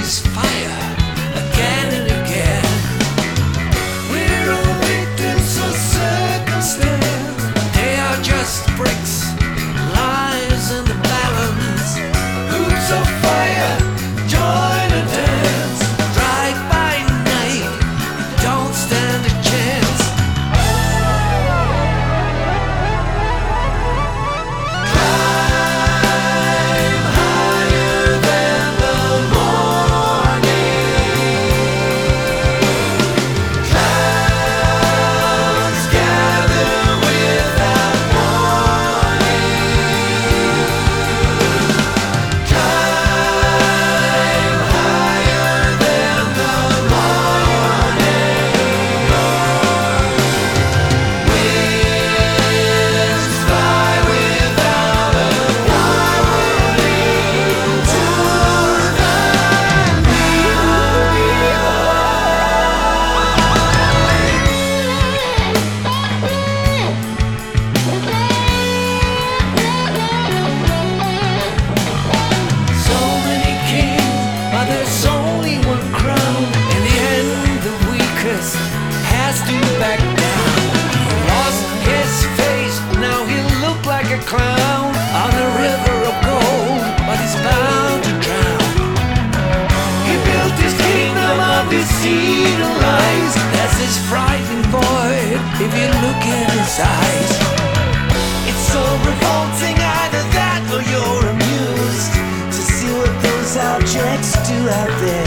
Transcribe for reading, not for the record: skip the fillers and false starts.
his fire again and again. We're all victims of circumstance. They are just bricks, lies in the balance. Hoops of fire, join a dance. Drive by night, you don't stand a chance. There's only one crown. In the end, the weakest has to back down. He lost his face, now he look like a clown on a river of gold, but he's bound to drown. He built his kingdom of deceit and lies. That's his frightening void if you look in his eyes. It's so revolting, either that or you're amused to see what those objects do out there.